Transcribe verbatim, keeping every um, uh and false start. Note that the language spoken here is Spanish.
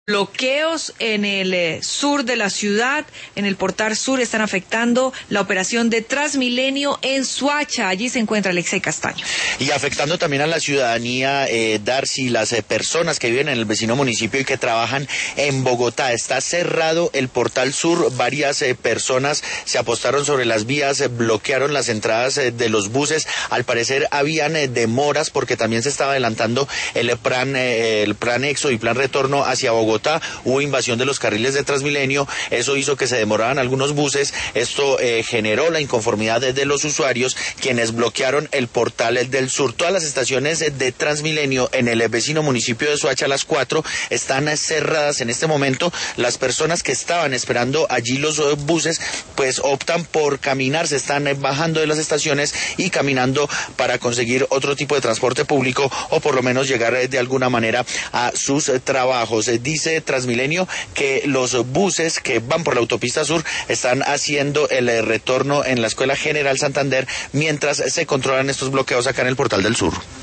Bloqueos en el eh, sur de la ciudad, en el Portal Sur, están afectando la operación de Transmilenio en Soacha. Allí se encuentra Alexei Castaño. Y afectando también a la ciudadanía, eh, Darcy, las eh, personas que viven en el vecino municipio y que trabajan en Bogotá. Está cerrado el Portal Sur, varias eh, personas se apostaron sobre las vías, eh, bloquearon las entradas eh, de los buses. Al parecer habían eh, demoras porque también se estaba adelantando el plan, eh, el plan Éxodo y plan Retorno hacia Bogotá. Hubo invasión de los carriles de Transmilenio, eso hizo que se demoraran algunos buses. Esto eh, generó la inconformidad de, de los usuarios, quienes bloquearon el Portal del Sur. Todas las estaciones de Transmilenio en el vecino municipio de Soacha, las cuatro, están cerradas en este momento. Las personas que estaban esperando allí los buses, pues optan por caminar, se están bajando de las estaciones y caminando para conseguir otro tipo de transporte público o por lo menos llegar de alguna manera a sus trabajos. Dice Transmilenio que los buses que van por la autopista sur están haciendo el retorno en la Escuela General Santander mientras se controlan estos bloqueos acá en el Portal del Sur.